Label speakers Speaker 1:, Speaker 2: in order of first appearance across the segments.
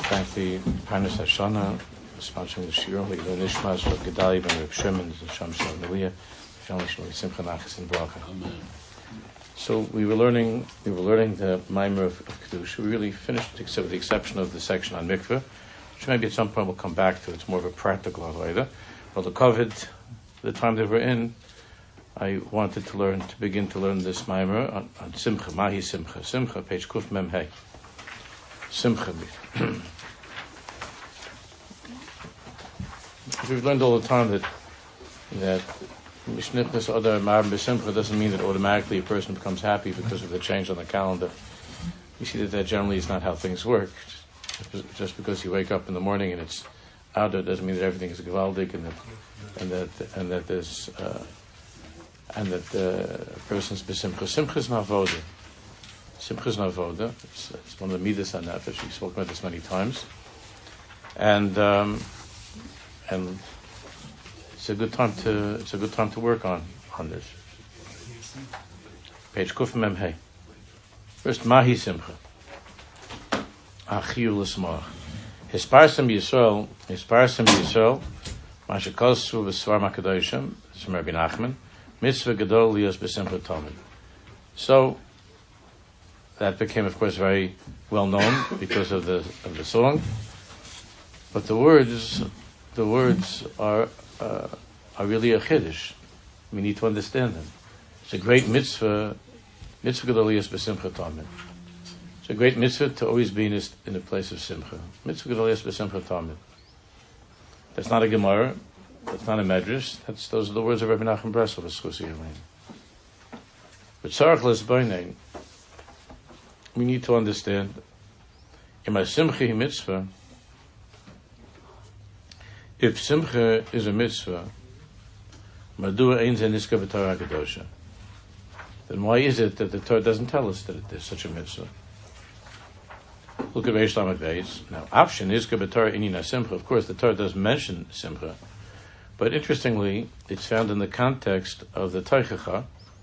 Speaker 1: thank the Parnas Hashana, sponsoring the Shir, the Nishmas, the Gedali, and the Shimon, the Sham Shalom Aliyah, family Shalom Simcha Nachas and Bracha. So we were learning the Maimer of Kedusha. We really finished, except with the exception of the section on Mikveh, which maybe at some point we'll come back to. It's more of a practical avodah. Well, the COVID, the time that we're in, I wanted to begin to learn this Maimer on Simcha. Mahi Simcha. Simcha, page Kuf Mem Hey. Simcha. We've learned all the time that Mishnitnis Odar Mar B'Simcha doesn't mean that automatically a person becomes happy because of the change on the calendar. We see that generally is not how things work. Just because you wake up in the morning and it's out, it doesn't mean that everything is gewaldig and that the person's B'Simcha. Simcha is not avoda. Simcha is not avoda. It's one of the midas on that. We've spoken about this many times, and it's a good time to work on this. Page Kuf Mem Hey. First, Mahi Simcha. Achiyu l'smach. Hisparsam Yisrael, Mashakasu v'Svar Makadoshim. It's from Rabbi Nachman. Mitzvah Gadol Lios B'Simcha Tamid. So that became, of course, very well known because of the song. But the words are really a chiddush. We need to understand them. It's a great mitzvah Gadol Lios B'Simcha Tamid. It's a great mitzvah to always be in a place of simcha. Mitzvah Gadol Lios B'Simcha Tamid. That's not a Gemara. That's not a medrash. Those are the words of Rabbi Nachman Breslau. But tzarich l'sbeinein, we need to understand. In my simcha mitzvah, if simcha is a mitzvah, madua ein ze niska b'Torah Kedosha, then why is it that the Torah doesn't tell us that it is such a mitzvah? Look at Reish Lamed Beis. Now, option niska b'Torah inina simcha. Of course, the Torah does mention simcha, but interestingly, it's found in the context of the Teichacha,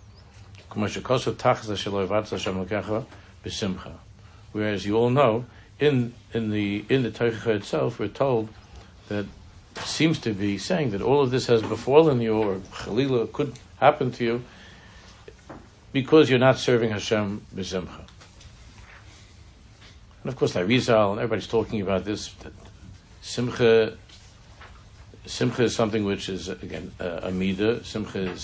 Speaker 1: whereas you all know, in the Teichacha itself, we're told that it seems to be saying that all of this has befallen you, or Chalila could happen to you, because you're not serving Hashem b'simcha. And of course, Arizal and everybody's talking about this, that Simcha is something which is, again, a midah. Simcha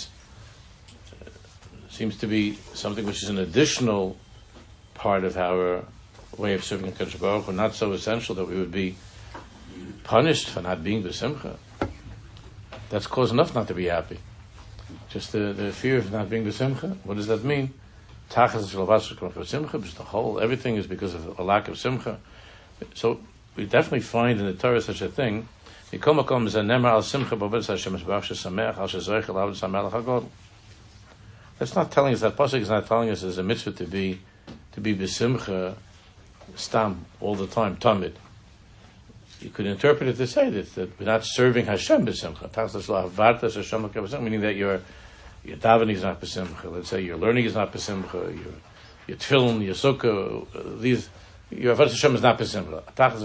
Speaker 1: seems to be something which is an additional part of our way of serving HaKadosh Baruch Hu, not so essential that we would be punished for not being b'simcha. That's cause enough not to be happy. Just the fear of not being b'simcha. What does that mean? Everything is because of a lack of simcha. So we definitely find in the Torah such a thing. That's not telling us, that pasuk is not telling us there's a mitzvah to be b'simcha stam all the time, tamid. You could interpret it to say that we're not serving Hashem b'simcha, meaning that your davening is not b'simcha. Let's say your learning is not b'simcha, your tefillin, your sukkah, your avodas Hashem is not b'simcha.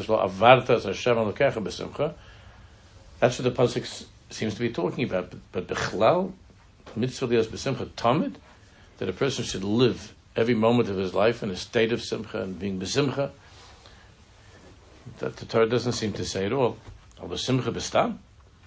Speaker 1: That's what the pasuk seems to be talking about. But b'chlal, mitzvah lios b'simcha tamid, that a person should live every moment of his life in a state of simcha and being b'simcha, that the Torah doesn't seem to say at all. Although simcha b'stam.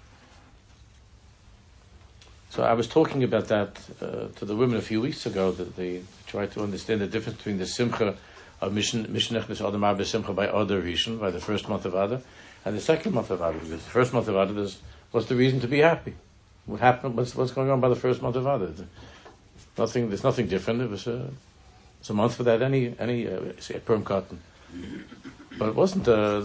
Speaker 1: So I was talking about that to the women a few weeks ago, that they tried to understand the difference between the simcha of Mishnechnes Adar b'simcha by Adar Rishon, by the first month of Adar, and the second month of Adar. Because the first month of Adar was the reason to be happy. What happened? What's going on by the first month of Adar? There's nothing different. It's a month without any say Purim cotton. But it wasn't. There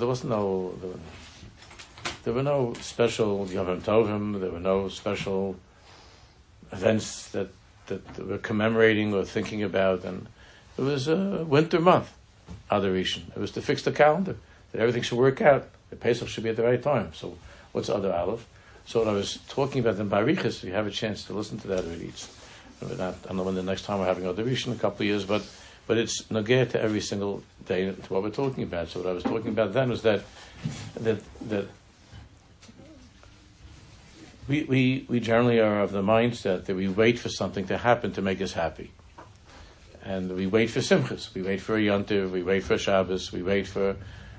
Speaker 1: were no special Yom Tovim. There were no special events that we're commemorating or thinking about, and it was a winter month, Adar Rishon. It was to fix the calendar, that everything should work out. The Pesach should be at the right time. So what's Adar Aleph? So what I was talking about in Barichas, if you have a chance to listen to that already, I don't know when the next time we're having Adar Rishon, in a couple of years, but but it's nageh to every single day to what we're talking about. So what I was talking about then was that we generally are of the mindset that we wait for something to happen to make us happy. And we wait for simchas, we wait for a yontiv, we wait for Shabbos, we wait for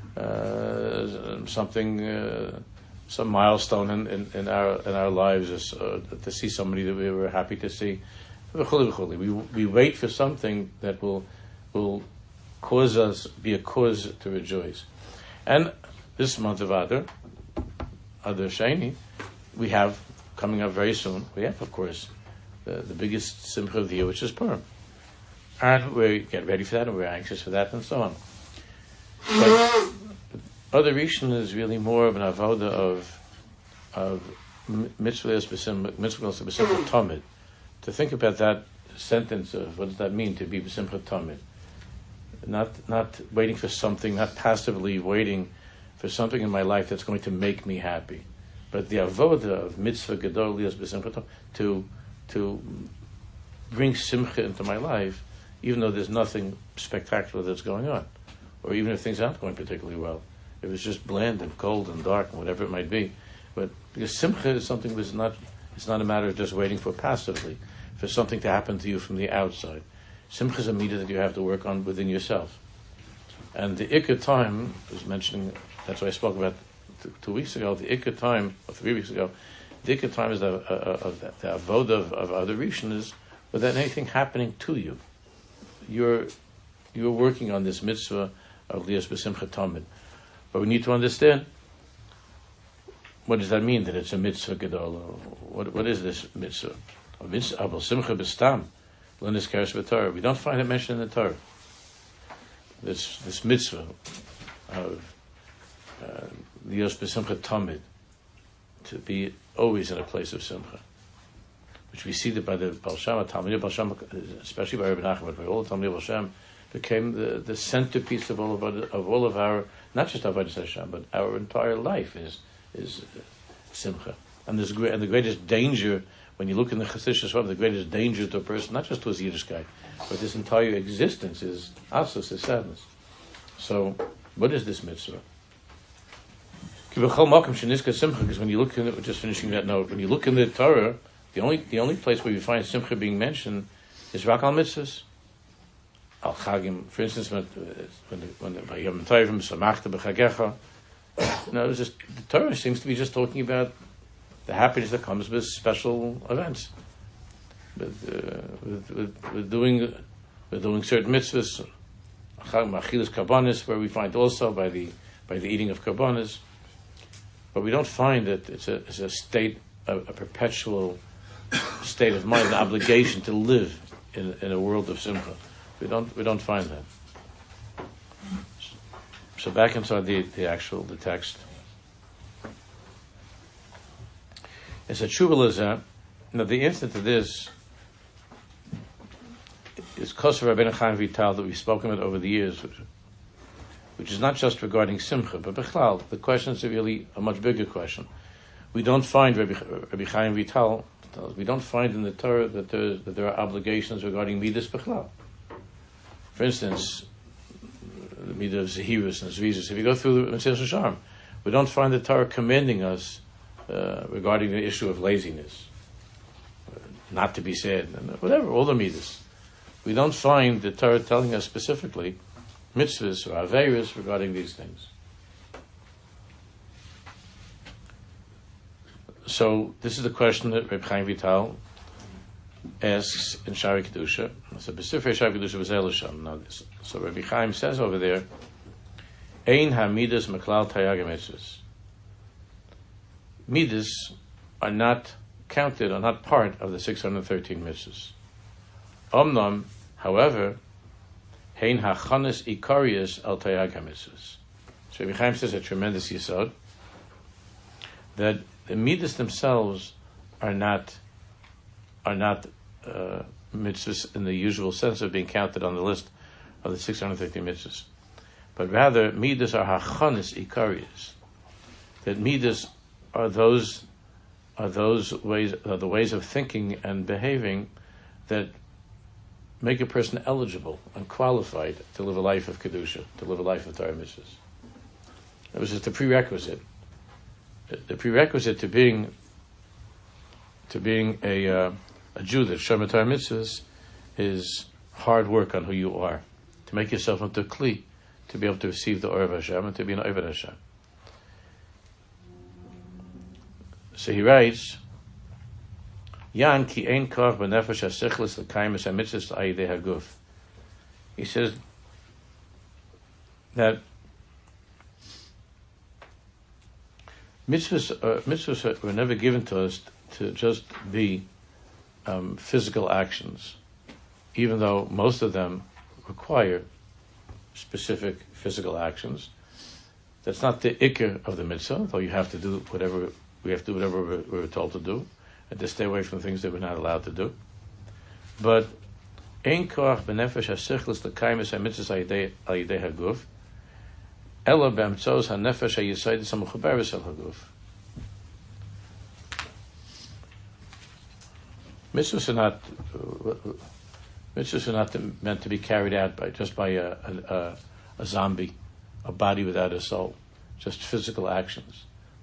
Speaker 1: something, some milestone in our lives, to see somebody that we were happy to see. We wait for something that will cause us, be a cause to rejoice. And this month of Adar Sheni, we have coming up very soon. We have, of course, the biggest simcha of the year, which is Purim. And we get ready for that, and we're anxious for that, and so on. But Adar Rishon is really more of an avoda of mitzvahs b'simcha tamid. To think about that sentence of what does that mean to be b'simcha tamid? Not waiting for something, not passively waiting for something in my life that's going to make me happy, but the avoda of mitzvah gadol lias b'simcha tamid, to bring simcha into my life, even though there's nothing spectacular that's going on, or even if things aren't going particularly well. If it's just bland and cold and dark and whatever it might be. But because simcha is something that's it's not a matter of just waiting for passively, for something to happen to you from the outside. Simcha is a midah that you have to work on within yourself. And the ikar time, I was mentioning, that's what I spoke about 2 weeks ago, the ikar time, or 3 weeks ago, the ikar time is the avodah of Adar Rishon is without anything happening to you. You're working on this mitzvah of lias b'simcha tamid. But we need to understand, what does that mean, that it's a mitzvah gadol? What is this mitzvah? Abel simcha b'stam, l'nis keres b'torah. We don't find it mentioned in the Torah. This mitzvah of lias b'simcha tamid, to be always in a place of simcha, which we see that by the Baal Shem, Talmidei Baal Shem, especially by Rabbi Nachman, but by all the Talmidei Baal Shem, became the centerpiece of all of our, not just Avodas Hashem, but our entire life is simcha. And the greatest danger, when you look in the Chassidus, the greatest danger to a person, not just to his Yiddishkeit, but this entire existence is asus, is sadness. So, what is this mitzvah? Because when you look in it, just finishing that note, when you look in the Torah, the only place where you find simcha being mentioned is rak al mitzvahs. Al chagim, for instance, when Yom Tovim samachta b'chagecha. No, it's just the Torah seems to be just talking about the happiness that comes with special events. We're doing certain mitzvahs, achilas karbanis, where we find also by the eating of karbanis, but we don't find that it's a state, a perpetual state of mind, an obligation to live in a world of simcha. We don't find that. So back inside the text. It's a tshuva lezeh. Now the answer to this is Kosev Rabbeinu Chaim Vital that we've spoken about over the years, which is not just regarding simcha, but bichlal. The question is really a much bigger question. We don't find Rabbi Chaim Vital. We don't find in the Torah that there are obligations regarding midas bichlal. For instance, the midah of zehirus and zvizus. If you go through the Mesilas Yesharim, we don't find the Torah commanding us regarding the issue of laziness, not to be sad, and whatever, all the midas. We don't find the Torah telling us specifically mitzvahs or aveiros regarding these things. So this is the question that Reb Chaim Vital asks in Shari Kedusha. So B'Sifrei Shari Kedusha was Elisham. Now this. So Rabbi Chaim says over there, Ein hamidas meklal tayag mitzvahs. Midas are not counted, are not part of the 613 mitzvahs. Omnam, however, hein hachanas ikarius al tayag mitzvahs. So Rabbi Chaim says a tremendous yesod that the midas themselves are not mitzvahs in the usual sense of being counted on the list of the 613 mitzvahs, but rather midas are hachanis ikarius. That midas are the ways of thinking and behaving that make a person eligible and qualified to live a life of Kedusha, to live a life of Torah mitzvahs. That was just the prerequisite. The prerequisite to being a Jew that Shomer Torah mitzvahs is hard work on who you are, to make yourself into a kli, to be able to receive the Or of Hashem and to be an Oved Hashem. So he writes, Yan ki ein koch b'nefesh hasichlis l'kayim es hamitzvos l'ayidei haguf. He says that mitzvahs were never given to us to just be physical actions, even though most of them require specific physical actions. That's not the ikr of the mitzvah, though you have to do whatever we're told to do, and to stay away from things that we're not allowed to do. But ein koach b'nefesh hasichlis l'kayim es hamitzvos al yidei haguf, ela b'emtzos hanefesh hayisaydis hamechuberes el haguf. Mitzvahs are not meant to be carried out by a zombie, a body without a soul, just physical actions.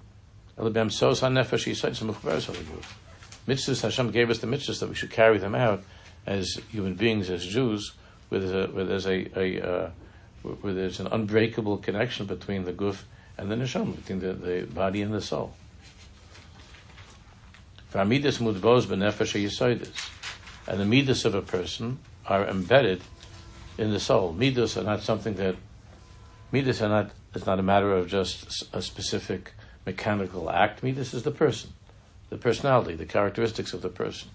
Speaker 1: Mitzvahs, Hashem gave us the mitzvahs that we should carry them out as human beings, as Jews, where there's an unbreakable connection between the guf and the neshama, between the body and the soul. And the midas of a person are embedded in the soul. Midas are not something that it's not a matter of just a specific mechanical act. Midas is the person, the personality, the characteristics of the person.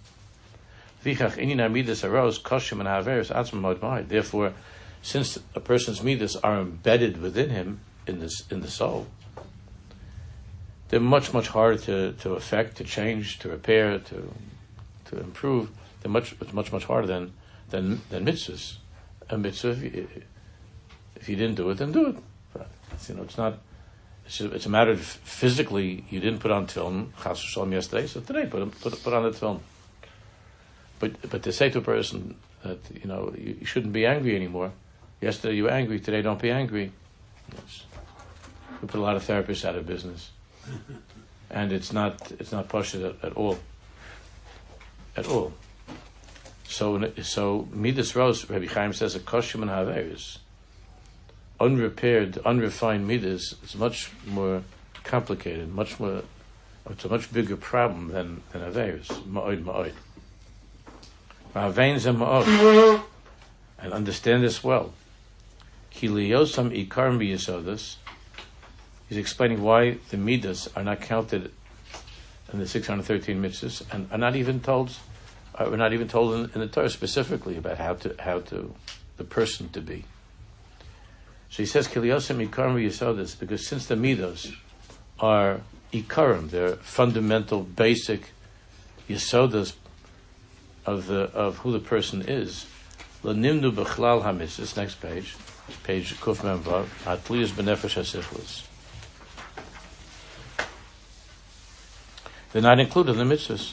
Speaker 1: Therefore, since a person's midas are embedded within him in the soul, they're much, much harder to affect, to change, to repair, to improve. They're much, much harder than mitzvahs. A mitzvah, if you didn't do it, then do it. But, it's not. It's a matter of physically you didn't put on tefillin chas v'shalom yesterday, so today put on the tefillin. But to say to a person that you shouldn't be angry anymore. Yesterday you were angry, today don't be angry. Yes. We put a lot of therapists out of business. And it's not pashut at all. At all. So Midas Rose, Rabbi Chaim says, a koshim and haveris. Unrepaired, unrefined Midas is much more complicated, it's a much bigger problem than haveris. Ma'od. Ma'avein zem ma'od. And understand this well. Ki liyosam ikar miyasodas. He's explaining why the midas are not counted in the 613 mitzvahs, and are not even told. We're not even told in the Torah specifically about how to the person to be. So he says kiliyosem ikarim v'yisodas, because since the midos are ikarim, they're fundamental, basic yisodas of who the person is. L'nimnu b'chlal hamitzvos. Next page Kuf Mem Vav. Hatliyus b'nefesh hasichlis. They're not included in the mitzvahs.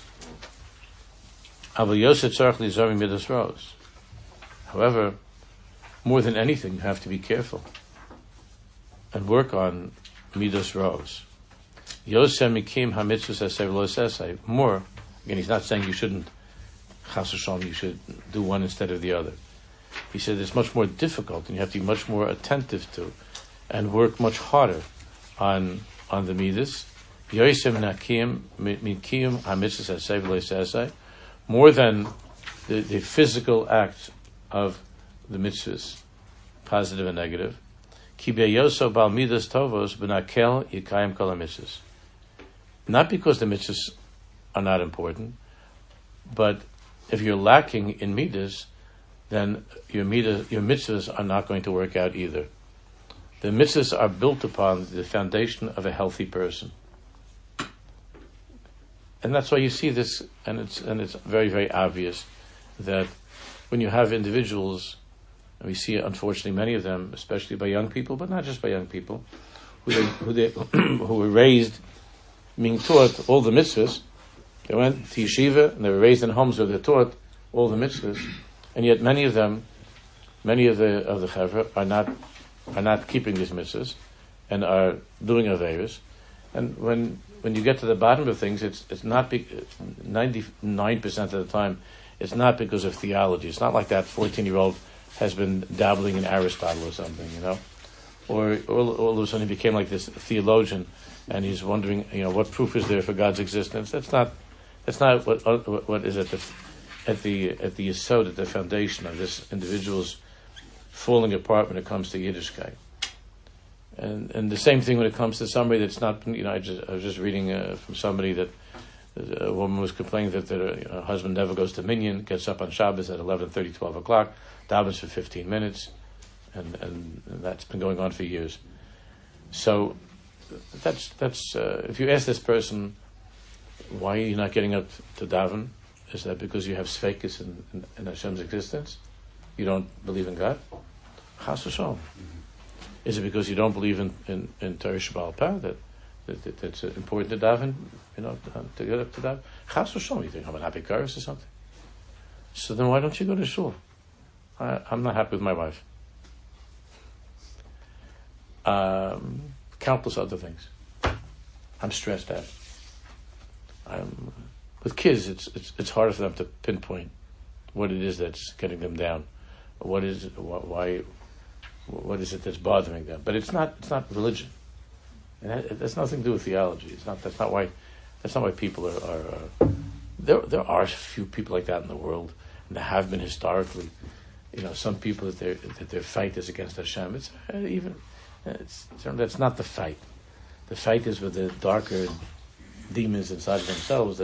Speaker 1: However, more than anything, you have to be careful and work on midos rose. More, again, he's not saying you shouldn't, you should do one instead of the other. He said it's much more difficult, and you have to be much more attentive to, and work much harder on the midos. More than the physical act of the mitzvahs, positive and negative. Not because the mitzvahs are not important, but if you're lacking in midas, then your mitzvahs are not going to work out either. The mitzvahs are built upon the foundation of a healthy person. And that's why you see this, and it's very, very obvious that when you have individuals, and we see unfortunately many of them, especially by young people, but not just by young people, who were raised, being taught all the mitzvahs. They went to yeshiva and they were raised in homes where they're taught all the mitzvahs, and yet many of the chevra are not keeping these mitzvahs and are doing averos. And when you get to the bottom of things, it's not 99% of the time. It's not because of theology. It's not like that 14-year-old has been dabbling in Aristotle or something, or all of a sudden he became like this theologian, and he's wondering, what proof is there for God's existence? That's not what is at the yesod, at the foundation of this individual's falling apart when it comes to Yiddishkeit. And the same thing when it comes to somebody that's not, I was just reading from somebody that a woman was complaining that her husband never goes to minyan, gets up on Shabbos at 11:30, 12 o'clock, davens for 15 minutes, and that's been going on for years. So that's if you ask this person, why are you not getting up to daven? Is that because you have sfeikis in Hashem's existence? You don't believe in God? Chas v'shalom. Is it because you don't believe in Torah Sheba'al Peh that it's important to daven, to get up to daven? Chas v'shalom, you think I'm an happy karis or something? So then why don't you go to shul? I'm not happy with my wife. Countless other things. I'm stressed out. With kids, it's harder for them to pinpoint what it is that's getting them down. What is it that's bothering them? But it's not religion. And that's nothing to do with theology. That's not why people are there are a few people like that in the world, and there have been historically. Some people that their fight is against Hashem. That's not the fight. The fight is with the darker demons inside of themselves.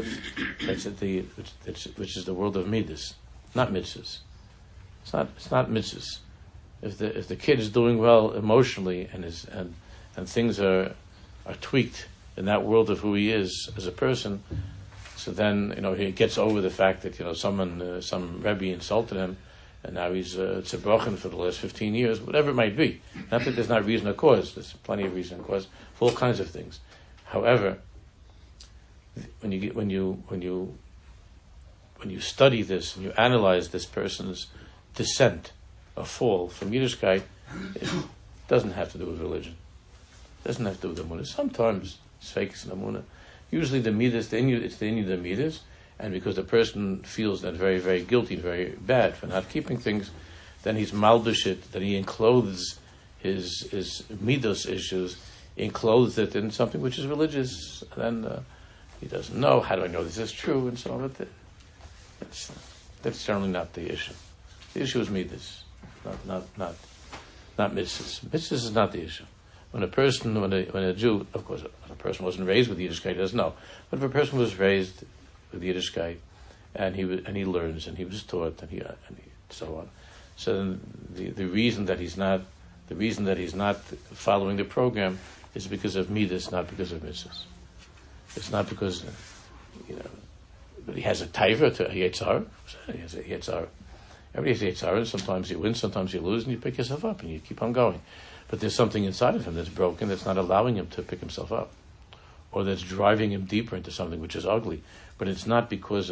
Speaker 1: Which is the world of midas, not mitzvahs. It's not mitzvahs. If the kid is doing well emotionally and things are tweaked in that world of who he is as a person, so then he gets over the fact that some Rebbe insulted him, and now he's tzibrochen for the last 15 years, whatever it might be. Not that there's not reason or cause. There's plenty of reason and cause for all kinds of things. However, when you study this and you analyze this person's descent or fall from Yiddishkeit, it doesn't have to do with religion. It doesn't have to do with the Amunah. Sometimes it's fake and Amunah. Usually it's the Inyu the Midas, and because the person feels that very, very guilty, very bad for not keeping things, then he's malbishit, that he enclothes his Midas issues, enclothes it in something which is religious, and then he doesn't know, how do I know this is true, and so on. That's certainly not the issue. The issue is Midas, not mitzvahs. Mitzvahs is not the issue. When a Jew, of course, a person wasn't raised with Yiddishkeit, he doesn't know. But if a person was raised with Yiddishkeit, and he learns, and he was taught, and he so on. So then the reason that he's not following the program is because of midas, not because of mitzvahs. It's not because but he has a taiva to a yetzar. He has a yetzar. Everybody has a yetzar. Sometimes you win, sometimes you lose, and you pick yourself up and you keep on going. But there's something inside of him that's broken, that's not allowing him to pick himself up, or that's driving him deeper into something which is ugly. But it's not because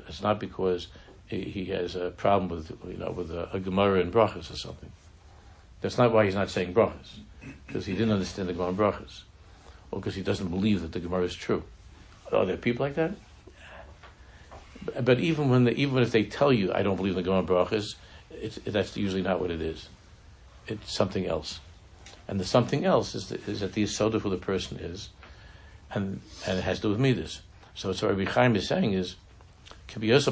Speaker 1: he has a problem with a Gemara in brachas or something. That's not why he's not saying brachas, because he didn't understand the Gemara in brachas, or because he doesn't believe that the Gemara is true. Are there people like that? But even if they tell you, I don't believe in the Gemara in brachas, that's usually not what it is. It's something else, and the something else is at the yesod of who the person is, and it has to do with midas. So what Rabbi Chaim is saying is, if a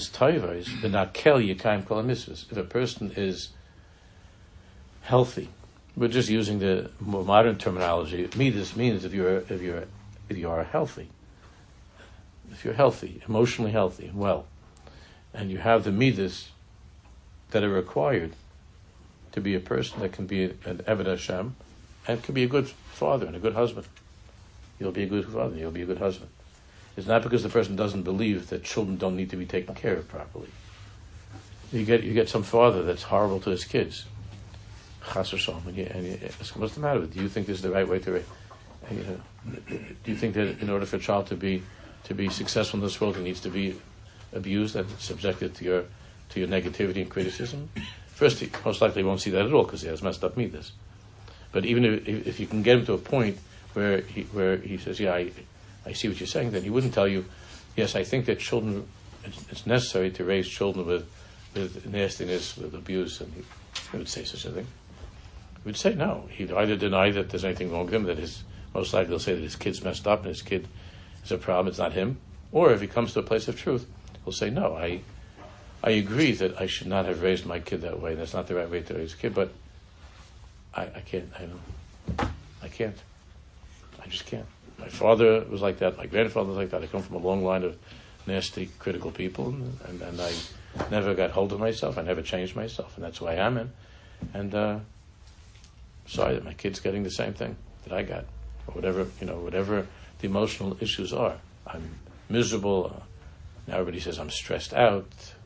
Speaker 1: person is healthy, we're just using the more modern terminology. Midas means if you are healthy, if you're healthy, emotionally healthy and well, and you have the midas that are required to be a person that can be an Eved Hashem and can be a good father and a good husband. You'll be a good father. You'll be a good husband. It's not because the person doesn't believe that children don't need to be taken care of properly. You get some father that's horrible to his kids. Chas v'shalom, and you ask him, what's the matter with you? Do you think this is the right way to raise? Do you think that in order for a child to be successful in this world, he needs to be abused and subjected to to your negativity and criticism. First, he most likely won't see that at all because he has messed up midas. But even if you can get him to a point where he says, yeah, I see what you're saying, then he wouldn't tell you, yes, I think that children, it's necessary to raise children with nastiness, with abuse, and he would say such a thing. He would say no. He'd either deny that there's anything wrong with him, most likely he'll say that his kid's messed up and his kid is a problem, it's not him. Or if he comes to a place of truth, he'll say, no, I agree that I should not have raised my kid that way. That's not the right way to raise a kid, but I can't. I can't. I just can't. My father was like that. My grandfather was like that. I come from a long line of nasty, critical people, and I never got hold of myself. I never changed myself, and that's who I am in. And sorry that my kid's getting the same thing that I got, or whatever the emotional issues are. I'm miserable. Now everybody says I'm stressed out.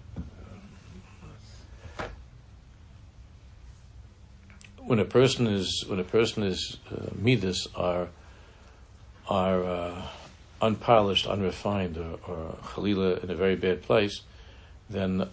Speaker 1: When a person is midas are unpolished, unrefined, or chalila in a very bad place, then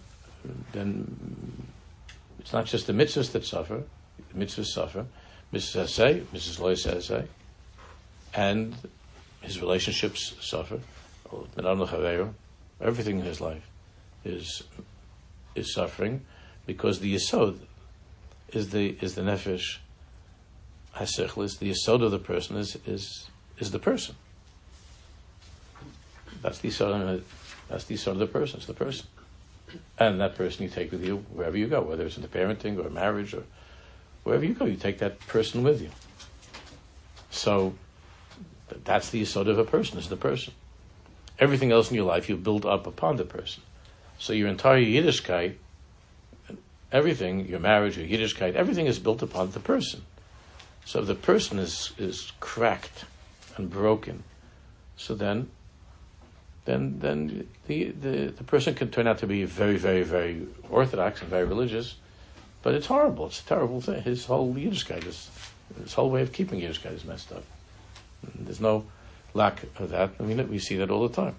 Speaker 1: it's not just the mitzvahs that suffer. The mitzvahs suffer. Mrs. Asay, Mrs. Lois Asay, and his relationships suffer. Everything in his life is suffering because the yesod is the nefesh hasechlis. The yesod of the person is the person. That's the yesod. That's the yesod of the person. It's the person, and that person you take with you wherever you go, whether it's in the parenting or marriage or wherever you go, you take that person with you. So that's the yesod of a person. Is the person. Everything else in your life you build up upon the person. So your entire Yiddishkeit, everything, your marriage, your Yiddishkeit, everything is built upon the person. So if the person is cracked and broken, so then the person can turn out to be very, very, very orthodox and very religious, but it's horrible. It's a terrible thing. His whole Yiddishkeit his whole way of keeping Yiddishkeit is messed up. And there's no lack of that. I mean, we see that all the time,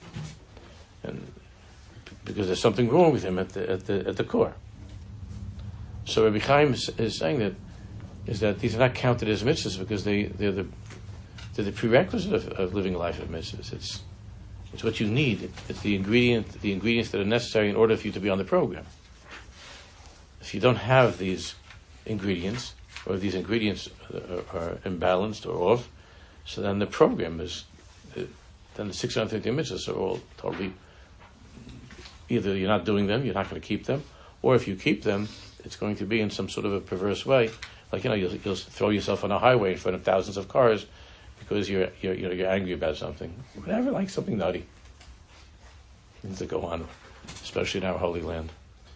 Speaker 1: and because there's something wrong with him at the core. So Rabbi Chaim is saying that these are not counted as mitzvahs because they're the prerequisite of living a life of mitzvahs. It's what you need. It's the ingredients that are necessary in order for you to be on the program. If you don't have these ingredients, or these ingredients are imbalanced or off, so then the program then the 650 mitzvahs are all totally, either you're not doing them, you're not going to keep them, or if you keep them, it's going to be in some sort of a perverse way. Like, you'll throw yourself on a highway in front of thousands of cars because you're angry about something. Whatever, like something nutty. Things that go on, especially in our Holy Land.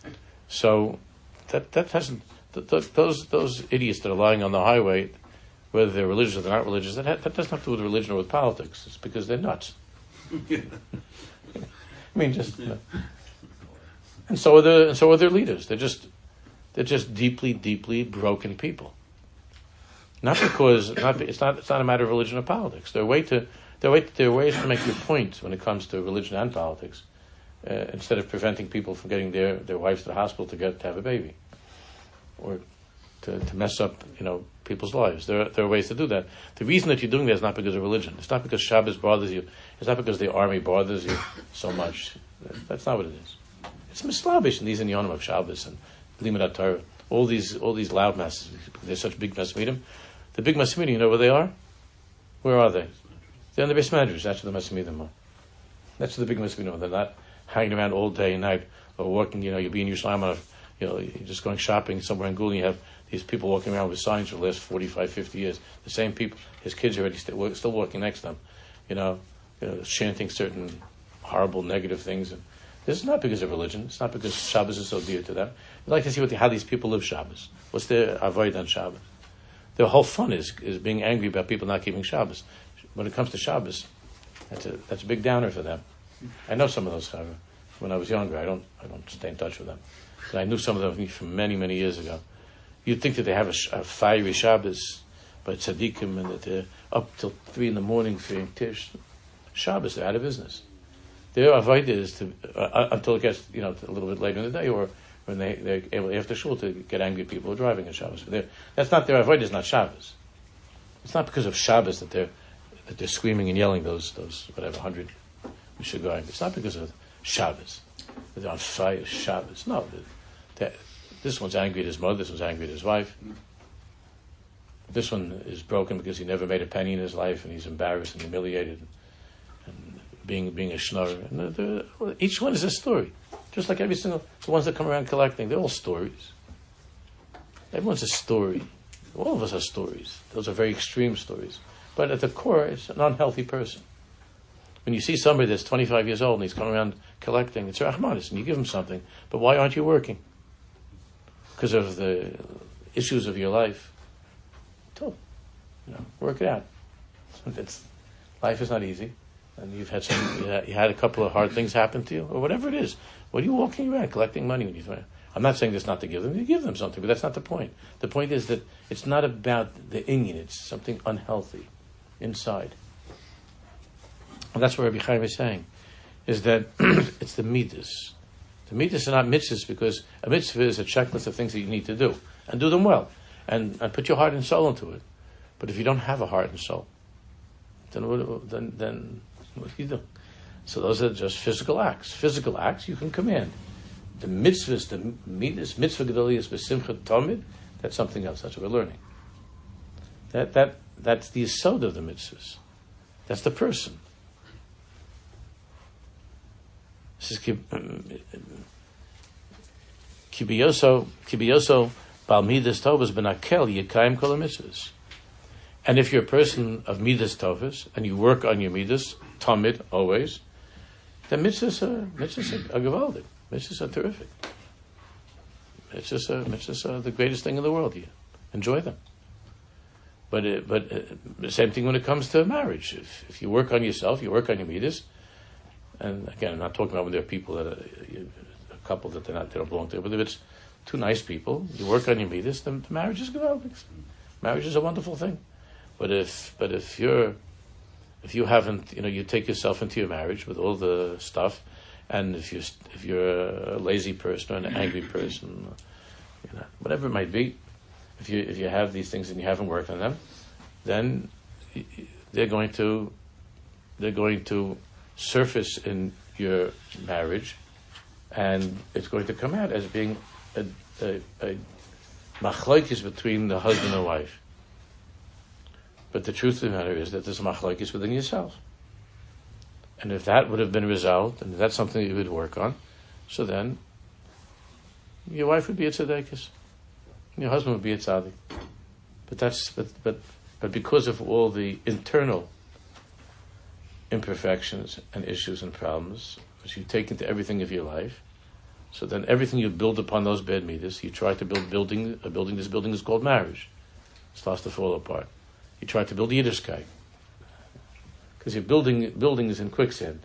Speaker 1: So that hasn't, those idiots that are lying on the highway, whether they're religious or they're not religious, that doesn't have to do with religion or with politics. It's because they're nuts. I mean, just and so are their leaders. They're just deeply, deeply broken people. Not because it's not a matter of religion or politics. There are ways to make your point when it comes to religion and politics, instead of preventing people from getting their wives to the hospital to have a baby, or to mess up people's lives. There are ways to do that. The reason that you're doing that is not because of religion. It's not because Shabbos bothers you. It's not because the army bothers you so much. That's not what it is. It's mislabish in these inyanim of Shabbos and Limud Torah. All these loud masses. They're such big masmidim. The big masmidim, you know where they are? Where are they? They're in the Beis Medrash. That's where the masmidim are. That's where the big masmidim are. They're not hanging around all day and night or walking. You'll be in Yerushalayim. You're just going shopping somewhere in Gula. You have these people walking around with signs for the last 45, 50 years. The same people. His kids are already still walking next to them. Chanting certain horrible, negative things. And this is not because of religion. It's not because Shabbos is so dear to them. I'd like to see how these people live Shabbos. What's their avoid on Shabbos? Their whole fun is being angry about people not keeping Shabbos. When it comes to Shabbos, that's a big downer for them. I know some of those chavra. When I was younger, I don't stay in touch with them. But I knew some of them from many, many years ago. You'd think that they have a fiery Shabbos, but tzaddikim, and that they're up till 3 a.m. fearing Tish. Shabbos, they're out of business. Their avodah is to until it gets a little bit later in the day, or when they're able after shul to get angry at people who are driving on Shabbos. That's not their avodah. Is not Shabbos. It's not because of Shabbos that they're screaming and yelling those whatever 100 Mishagoyim. It's not because of Shabbos. They're on fire. Shabbos. No. This one's angry at his mother. This one's angry at his wife. This one is broken because he never made a penny in his life, and he's embarrassed and humiliated, and being a schnorr. And each one is a story, just like every single the ones that come around collecting. They're all stories. Everyone's a story. All of us are stories. Those are very extreme stories, but at the core, it's an unhealthy person. When you see somebody that's 25 years old and he's coming around collecting, it's Rahmanis, and you give him something. But why aren't you working? Because of the issues of your life. Work it out. Life is not easy, and you had a couple of hard things happen to you, or whatever it is. What are you walking around collecting money when you? I'm not saying this not to give them. You give them something, but that's not the point. The point is that it's not about the inyan. It's something unhealthy inside, and that's what Rabbi Chaim is saying, is that it's the midas. The midas are not mitzvahs, because a mitzvah is a checklist of things that you need to do, and do them well, and put your heart and soul into it. But if you don't have a heart and soul, then what do you do? So those are just physical acts. Physical acts you can command. The mitzvahs, the midas, mitzvah gedolias b'simcha tamid, that's something else. That's what we're learning. That's the yesod of the mitzvahs. That's the person. This is kibiyoso bal midas tovas benakel yekayim kol mitzvahs. And if you're a person of midas tovas and you work on your midas tamid always, then mitzvahs are gewaldig. Mitzvahs are terrific. Mitzvahs are the greatest thing in the world. You enjoy them. But the same thing when it comes to marriage. If you work on yourself, you work on your midas. And again, I'm not talking about when there are people that a couple that they don't belong to. But if it's two nice people, you work on your midas, then the marriage is gewaldig. Marriage is a wonderful thing. But if you haven't, you take yourself into your marriage with all the stuff, and if you're a lazy person or an angry person, whatever it might be, if you have these things and you haven't worked on them, then they're going to surface in your marriage, and it's going to come out as being a machlokes between the husband and wife. But the truth of the matter is that there's a machlokes within yourself. And if that would have been resolved, and if that's something that you would work on, so then your wife would be a tzedekis, and your husband would be a tzaddik. But because of all the internal imperfections and issues and problems which you take into everything of your life, so then everything you build upon those bad midas, you try to building. This building is called marriage. It starts to fall apart. You try to build Yiddishkeit, because you're building is in quicksand.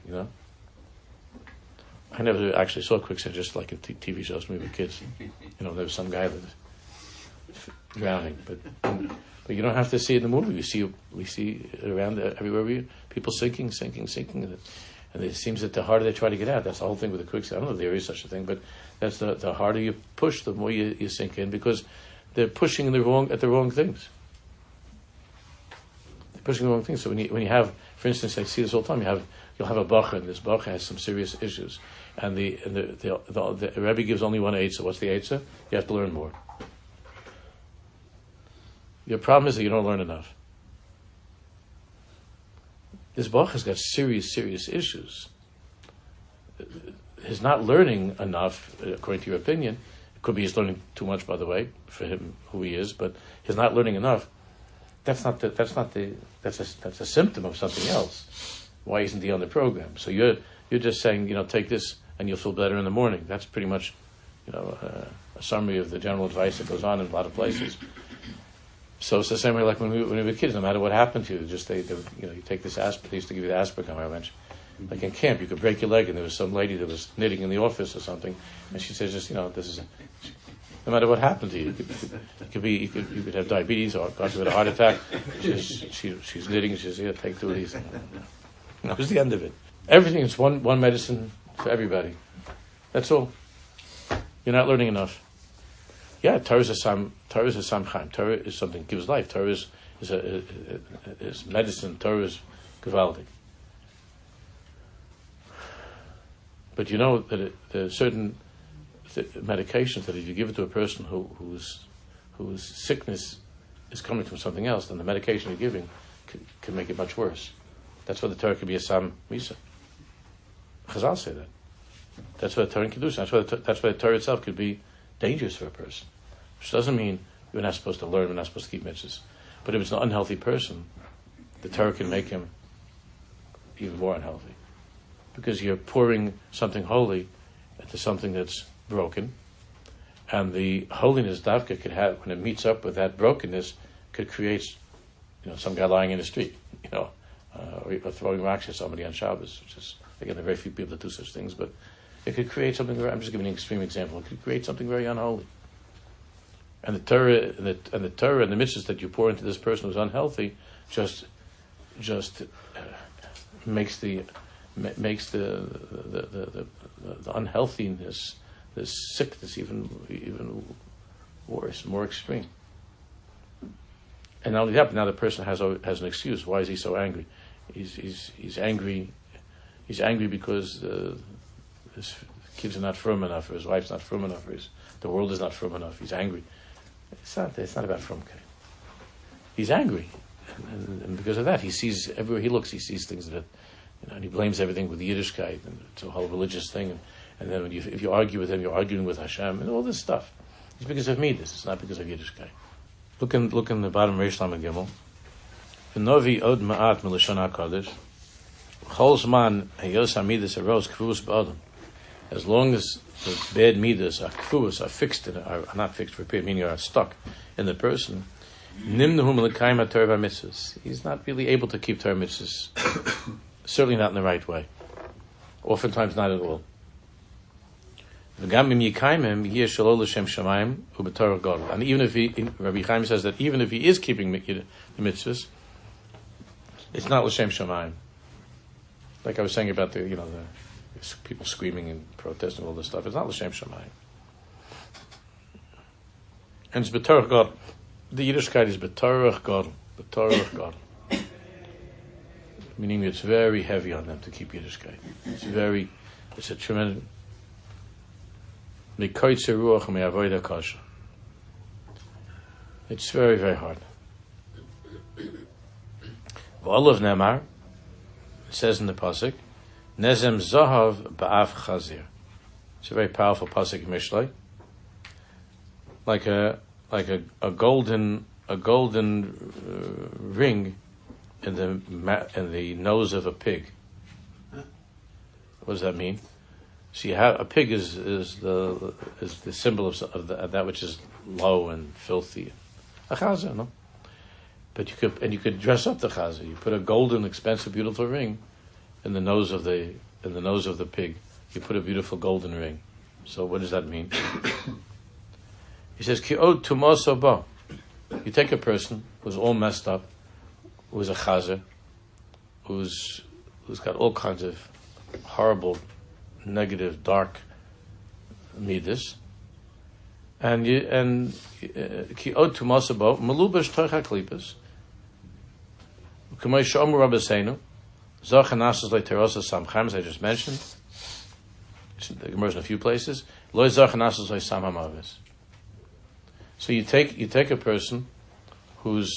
Speaker 1: I never actually saw quicksand, just like in TV shows when we were kids. There was some guy that was drowning, but you don't have to see it in the movie. We see it around everywhere. People sinking, and it seems that the harder they try to get out, that's the whole thing with the quicksand. I don't know if there is such a thing, but that's the harder you push, the more you sink in, because they're pushing at the wrong things. They're pushing the wrong things. So when you have, for instance, I see this all the time. You'll have a bacha, and this bacha has some serious issues, and the Rebbe gives only one eitzah. What's the eitzah? You have to learn more. Your problem is that you don't learn enough. This bacha has got serious issues. He's not learning enough, according to your opinion. It could be he's learning too much, by the way, for him who he is. But he's not learning enough. That's a symptom of something else. Why isn't he on the program? So you're just saying, take this and you'll feel better in the morning. That's pretty much, a summary of the general advice that goes on in a lot of places. So it's the same way like when we were kids. No matter what happened to you, you take this aspirin. They used to give you the aspirin, I mentioned. Like in camp, you could break your leg, and there was some lady that was knitting in the office or something, and she says, this is. No matter what happened to you, you could have diabetes or God forbid a heart attack. She's knitting, and she says, take two of these. That was the end of it. Everything is one medicine for everybody. That's all. You're not learning enough. Yeah, Torah is a samchaim. Torah is something that gives life. Torah is medicine. Torah is gewaldig. But you know that there are certain medications that if you give it to a person whose sickness is coming from something else, then the medication you're giving can make it much worse. That's why the Torah could be a sam misa. Chazal say that. That's why the Torah can do so. That's why the Torah itself could be dangerous for a person. Which doesn't mean we're not supposed to learn, we're not supposed to keep mitzvahs. But if it's an unhealthy person, the Torah can make him even more unhealthy. Because you're pouring something holy into something that's broken. And the holiness Davka could have, when it meets up with that brokenness, could create, some guy lying in the street, or throwing rocks at somebody on Shabbos, which is, again, there are very few people that do such things, but it could create something I'm just giving an extreme example, it could create something very unholy. And the Torah and the Torah and the mitzvahs that you pour into this person who's unhealthy just makes the unhealthiness, this sickness even worse, more extreme. And not only that, but now the person has an excuse. Why is he so angry? He's angry. He's angry because his kids are not firm enough, or his wife's not firm enough, or the world is not firm enough. He's angry. It's not about firmkeit. He's angry, and because of that, he sees everywhere he looks. He sees things that, and he blames everything with Yiddishkeit, and it's a whole religious thing. And then if you argue with him, you're arguing with Hashem, and all this stuff. It's because of me. It's not because of Yiddishkeit. Look in the bottom Reish Lamed Gimel. V'novi od ma'at melashon HaKadosh. Chol zman heyos hamidas aros kfus b'adam. As long as the bad midas are kfus, are fixed, are not fixed, prepared, meaning are stuck in the person, nimnuhu melekayim haTorah v'mitzvahs. He's not really able to keep Torah mitzvahs. Certainly not in the right way. Oftentimes not at all. And even if Rabbi Chaim says that even if he is keeping the mitzvahs, it's not l'shem shamayim. Like I was saying about the people screaming and protesting all this stuff. It's not l'shem shamayim. And it's b'torach God. The Yiddishkeit is b'torach God. B'torach God. Meaning it's very heavy on them to keep Yiddishkeit. It's a tremendous. It's very, very hard. V'olav Nemar, it says in the pasuk, Nezem Zahav Ba'af Chazir. It's a very powerful pasuk in Mishlei. Like a golden ring in the nose of a pig. What does that mean? See, a pig is the symbol of that which is low and filthy. A chazir, no? But you could dress up the chazir. You put a golden, expensive, beautiful ring in the nose of the pig. You put a beautiful golden ring. So what does that mean? He says, Ki od tumoso bo. You take a person who's all messed up, who's a chazir, who's got all kinds of horrible, negative, dark midas, and ki od tumasabo malubash tocha klipas. K'may shomer Rabbeinu zach anasas leiterosa samchaim, as I just mentioned. The Gemara in a few places. Lo zach anasas leisam hamavis. So you take a person who's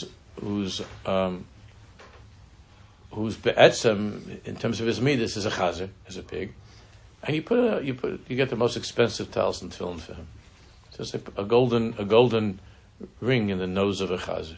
Speaker 1: be'etzem in terms of his midas is a chazer, is a pig. And you get the most expensive talis and tefillin for him. So it's like a golden ring in the nose of a chazer.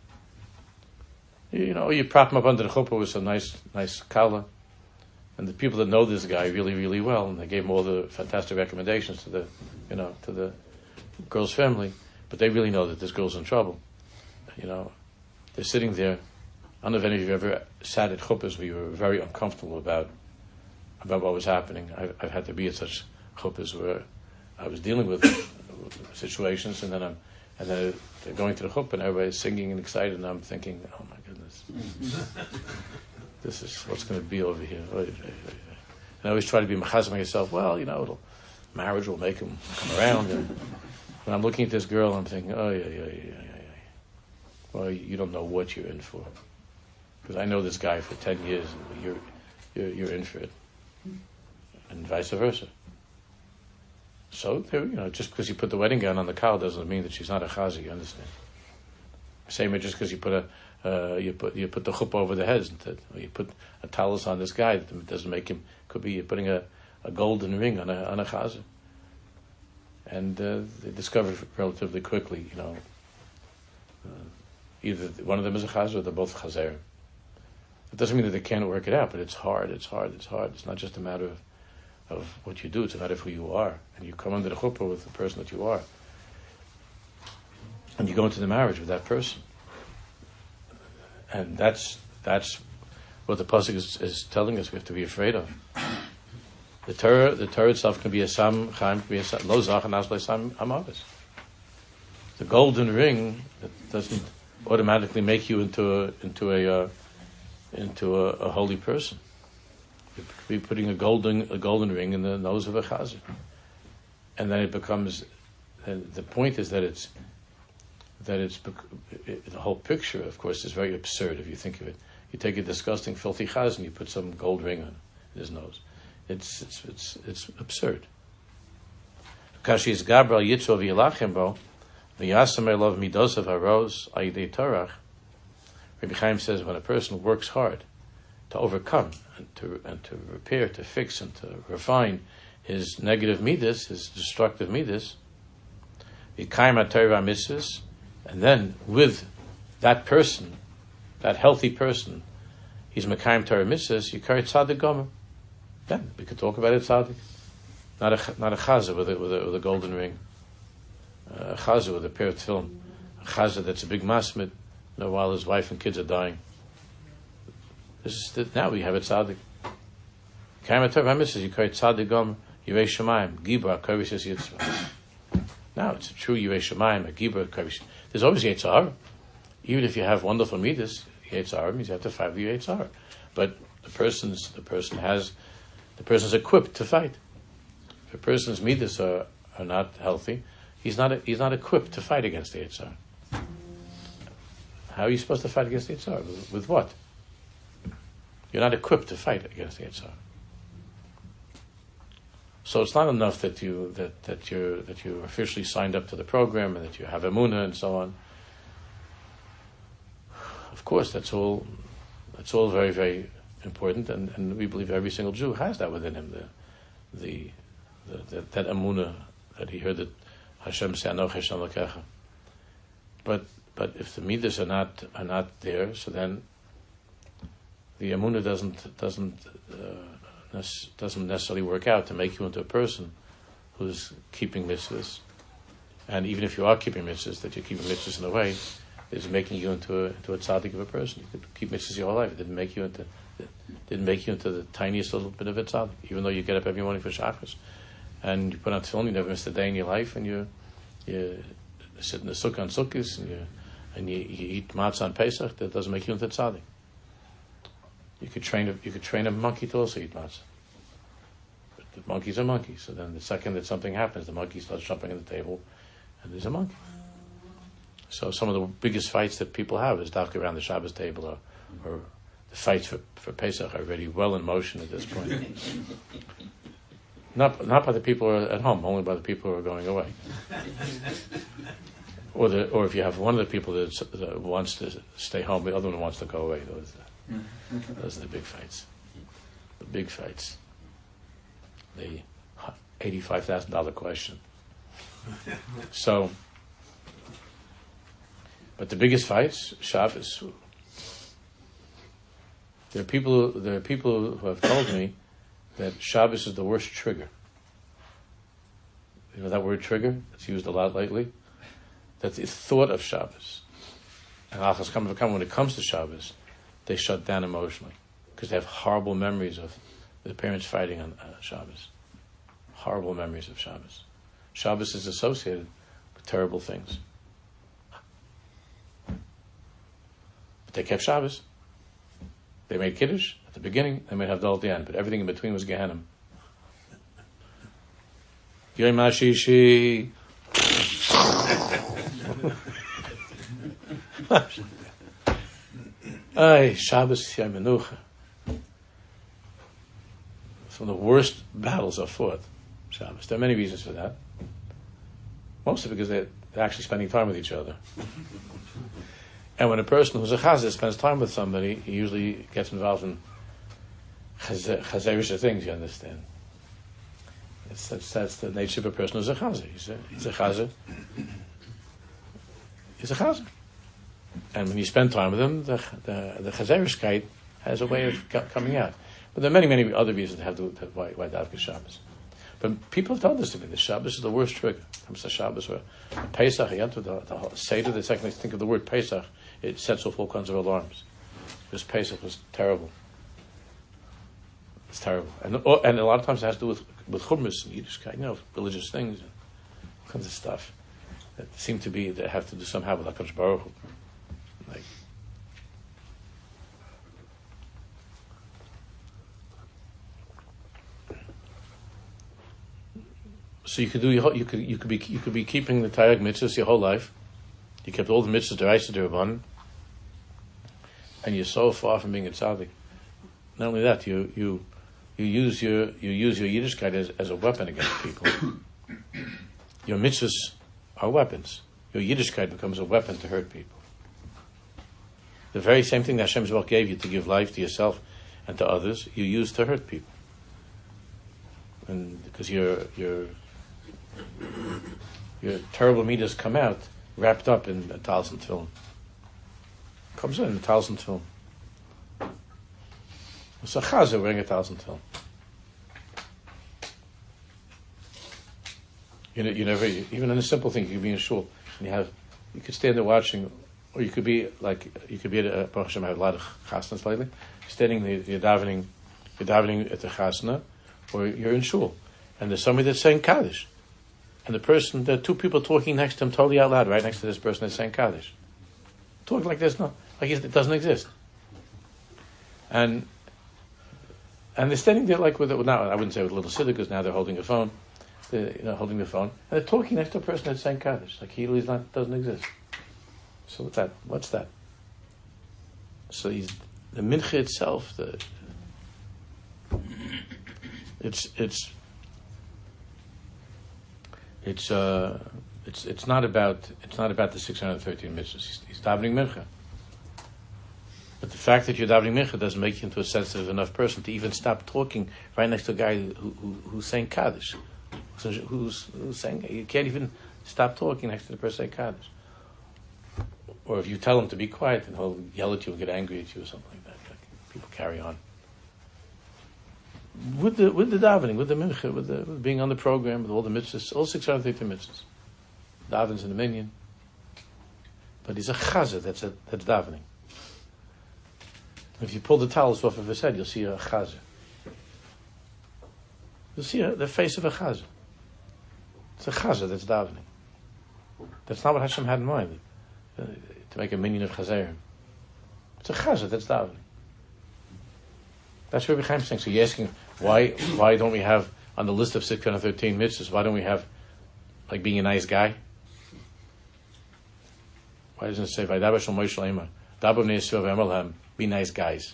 Speaker 1: You prop him up under the chuppah with some nice kala, and the people that know this guy really, really well, and they gave him all the fantastic recommendations to the girl's family, but they really know that this girl's in trouble. They're sitting there. I don't know if any of you ever sat at chuppahs where you were very uncomfortable about what was happening. I've had to be at such chuppahs where I was dealing with situations, and then they're going to the chuppah, and everybody's singing and excited, and I'm thinking, oh my goodness. This is what's going to be over here. And I always try to be mechazek myself. Well, marriage will make him come around. And when I'm looking at this girl, I'm thinking, oh yeah. Well, you don't know what you're in for. Because I know this guy for 10 years, and you're in for it, and vice versa. So just because you put the wedding gown on the cow doesn't mean that she's not a chazi. You understand? Same as just because you put you put the chuppah over the heads, or you put a talus on this guy, it doesn't make him. Could be you're putting a golden ring on a chazi. And they discovered relatively quickly, either one of them is a chazer or they're both chazer. It doesn't mean that they can't work it out, but it's hard. It's not just a matter of what you do, it's a matter of who you are. And you come under the chuppah with the person that you are. And you go into the marriage with that person. And that's what the pasuk is telling us we have to be afraid of. The Torah itself can be a sam chaim, can be a lo zach and asle sam amavis. The golden ring that doesn't automatically make you into a holy person. You could be putting a golden ring in the nose of a chazer, and then it becomes. The point is that the whole picture, of course, is very absurd if you think of it. You take a disgusting, filthy chazer and you put some gold ring on his nose. It's absurd. Kashis Gabriel Yitzhov Yilachimbo, V'yasam love midosav haros ayidei torach. Rabbi Chaim says when a person works hard to overcome and to repair, to fix and to refine his negative midas, his destructive midas, v'kaim haTorah mitzvos, and then with that person, that healthy person, he's mekayim Torah mitzvos, yikar tzaddik gomer. Then we could talk about it tzaddik, not a chazer with a golden ring, a chazer with a pair of tefillin, a chazer that's a big masmid, while his wife and kids are dying. Now we have a tzaddik. Kayim haTorah mitzvos, yikar tzaddik gomer, yirei shamayim, gibor kavish yitzvah. Now it's a true yirei shamayim, a gibor kavish. There's always Yetzer Hara. Even if you have wonderful midas, Yetzer Hara means you have to fight with your Yetzer Hara. But the person's equipped to fight. If a person's midas are not healthy, he's not equipped to fight against the Yetzer Hara. How are you supposed to fight against the Yetzer Hara? With what? You're not equipped to fight against the Yetzer Hara. So it's not enough that you're officially signed up to the program and that you have emunah and so on. Of course, that's all very, very important, and we believe every single Jew has that within him. That emunah that he heard that Hashem say Anochi Hashem Elokecha. But if the midas are not there, so then the emunah doesn't necessarily work out to make you into a person who's keeping mitzvahs. And even if you are keeping mitzvahs, that you're keeping mitzvahs in a way is making you into a tzaddik of a person. You could keep mitzvahs your whole life. It didn't make you into the tiniest little bit of a tzaddik. Even though you get up every morning for shachris and you put on tefillin, you never miss a day in your life, and you sit in the sukkah on sukkahs and you eat matzah on Pesach. That doesn't make you into a tzaddik. You could train a monkey to also eat matzah. But the monkeys are monkeys. So then the second that something happens, the monkey starts jumping on the table, and there's a monkey. So some of the biggest fights that people have is dafka around the Shabbos table, or the fights for Pesach are already well in motion at this point. Not by the people who are at home, only by the people who are going away. Or if you have one of the people that wants to stay home, the other one wants to go away. Those are the big fights. The big fights. The $85,000 question. So, but the biggest fights, Shabbos. There are people who have told me that Shabbos is the worst trigger. You know that word trigger? It's used a lot lately. That the thought of Shabbos. And when it comes to Shabbos, they shut down emotionally because they have horrible memories of the parents fighting on Shabbos. Horrible memories of Shabbos. Shabbos is associated with terrible things. But they kept Shabbos. They made Kiddush at the beginning, they made Havdalah at the end, but everything in between was Gehenna. Yom HaShishi. Ay, Shabbos Yom Menucha. Some of the worst battles are fought. Shabbos. There are many reasons for that. Mostly because they're actually spending time with each other. And when a person who's a chazir spends time with somebody, he usually gets involved in chazerish things, you understand. That's the nature of a person who's a chazir. He's a chazir. He's a chazir. And when you spend time with him, the chazerishkeit has a way of coming out. But there are many, many other reasons why Davka Shabbos. But people have told us to me the Shabbos is the worst trigger. It comes to Shabbos or Pesach, you enter the Seder, the second I think of the word Pesach, it sets off all kinds of alarms. Because Pesach was terrible. It's terrible. And a lot of times it has to do with chumras and Yiddishkeit, religious things and all kinds of stuff that seem to be, that have to do somehow with HaKadosh Baruch Hu. Like, so you could be keeping the Taryag mitzvahs your whole life. You kept all the mitzvahs d'oraisa d'rabbanan, and you're so far from being a tzaddik. Not only that, you use your Yiddishkeit as a weapon against people. Your mitzvahs are weapons. Your Yiddishkeit becomes a weapon to hurt people. The very same thing that Hashem Yisrael gave you to give life to yourself and to others, you use to hurt people. And because your terrible midas come out wrapped up in a thousand tefillin. Comes in a thousand tefillin. It's a chazir wearing a thousand tefillin. You never, even in a simple thing, you could be in shul and you could stand there watching, or you could be at Baruch Hashem, I have a lot of chasnas lately, standing there, you're davening at the chasna, or you're in shul, and there's somebody that's saying Kaddish. And there are two people talking next to him totally out loud, right next to this person that's saying Kaddish. Talk like this, no, like it doesn't exist. And they're standing there like now I wouldn't say with a little siddur because now they're holding a phone, holding the phone, and they're talking next to a person that's saying Kaddish, like he doesn't exist. So what's that? So the mincha itself, it's not about the 613 mitzvahs. He's davening mincha, but the fact that you're davening mincha doesn't make you into a sensitive enough person to even stop talking right next to a guy who's saying Kaddish, who's saying, you can't even stop talking next to the person saying Kaddish. Or if you tell him to be quiet, and he'll yell at you and get angry at you or something like that. Like, people carry on. With the davening, with the mincha, with being on the program, with all the mitzvahs, all 630 mitzvahs. Davens in the minyan. But he's a chazir, that's davening. If you pull the towels off of his head, you'll see a chazir. You'll see the face of a chazir. It's a chazir that's davening. That's not what Hashem had in mind. To make a minion of chazerim. It's a chazir that's davening. That's what Rabbi Chaim is saying. So you're asking, why don't we have, on the list of 613 mitzvahs, why don't we have, like, being a nice guy? Why doesn't it say, Vaydaber shel Moshe Leimar, Daber b'nei Yisrael v'amar lahem, be nice guys?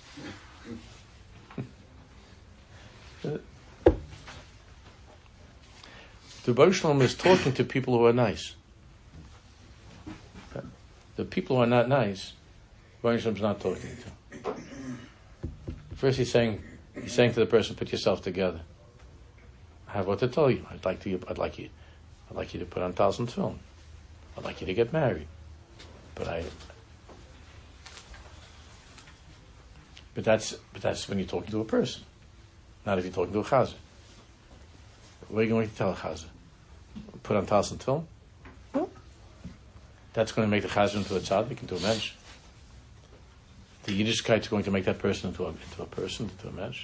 Speaker 1: The Baruch Shalom is talking to people who are nice. The people who are not nice, Baruch Shalom is not talking to. First he's saying to the person, put yourself together. I have what to tell you. I'd like you to put on Tal's and film. I'd like you to get married. But that's when you're talking to a person. Not if you're talking to a chazir. What are you going to tell a chazir? Put on Tal's and film? No. That's going to make the chazir into a tzaddik, into a mensch. The Yiddishkeit is going to make that person into a person, into a mensch.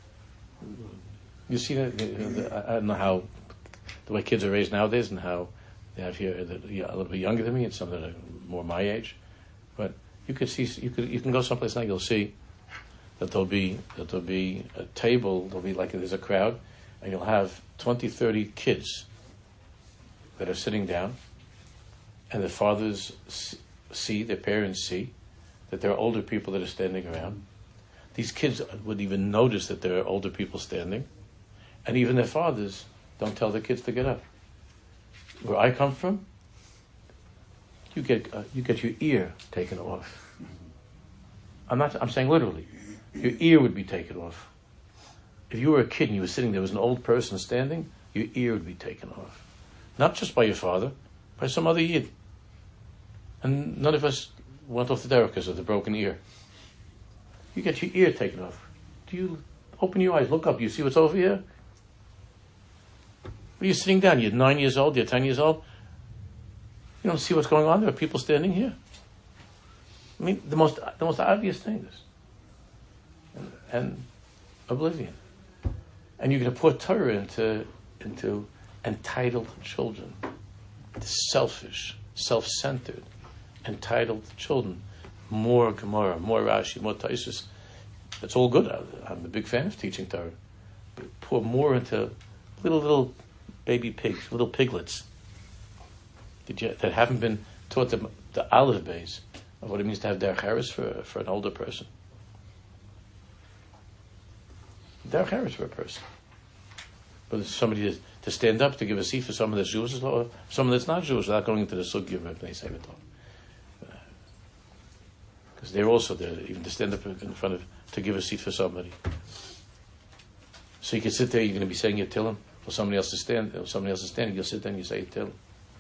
Speaker 1: You see that I don't know how the way kids are raised nowadays and how They have here that are a little bit younger than me, and some that are more my age. But you can go someplace now. You'll see that there'll be a table. There'll be like there's a crowd, and you'll have 20, 30 kids that are sitting down, and the fathers see, their parents see, that there are older people that are standing around. These kids wouldn't even notice that there are older people standing, and even their fathers don't tell the kids to get up. Where I come from, you get your ear taken off. I'm saying literally, your ear would be taken off. If you were a kid and you were sitting there was an old person standing, your ear would be taken off. Not just by your father, by some other yid. And none of us went off the derech because of the broken ear. You get your ear taken off. Do you open your eyes, look up, you see what's over here? You're sitting down, you're 9 years old, you're 10 years old. You don't see what's going on. There are people standing here. I mean, the most obvious things. And oblivion. And you're going to put Torah into entitled children. Selfish, self-centered, entitled children. More Gemara, more Rashi, more Taisus. That's all good. I'm a big fan of teaching Torah. But pour more into little baby pigs, little piglets that haven't been taught the olive base of what it means to have derech eretz for an older person. Derech eretz for a person. But somebody to stand up to give a seat for someone that's Jewish or someone that's not Jewish without going into the sugya of Mepnei Sefer Torah. Because they're also there, even to stand up in front of, to give a seat for somebody. So you can sit there, you're going to be saying your Tillim, or somebody else is standing, you'll sit there and you say your Tillim.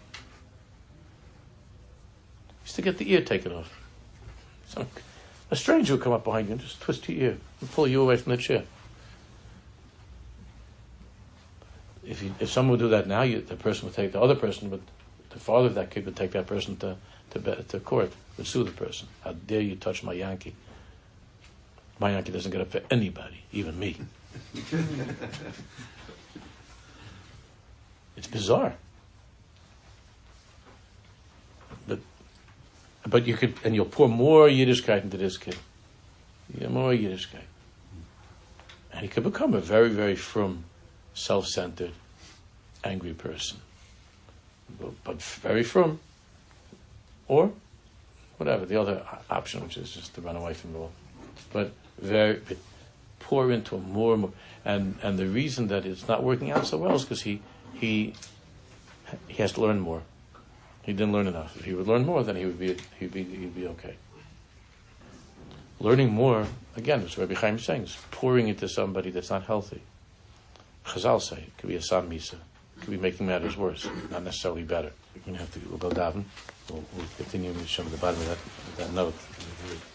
Speaker 1: Just to get the ear taken off. A stranger will come up behind you and just twist your ear and pull you away from the chair. If someone would do that now, the person would take the other person, but the father of that kid would take that person to court, would sue the person. How dare you touch my Yankee? My Yankee doesn't get up for anybody, even me. It's bizarre. But you could, and you'll pour more Yiddishkeit into this kid. Yeah, more Yiddishkeit. And he could become a very, very frum, self-centered, angry person. But very frum. Or whatever, the other option, which is just to run away from it all. But pour into him more and more. And the reason that it's not working out so well is because he has to learn more. He didn't learn enough. If he would learn more, then he'd be okay. Learning more, again, as Rabbi Chaim is saying, is pouring into somebody that's not healthy. Chazal say it could be a sam misa. It could be making matters worse, not necessarily better. We're going to have to go daven. We'll continue with some of the bottom of that note.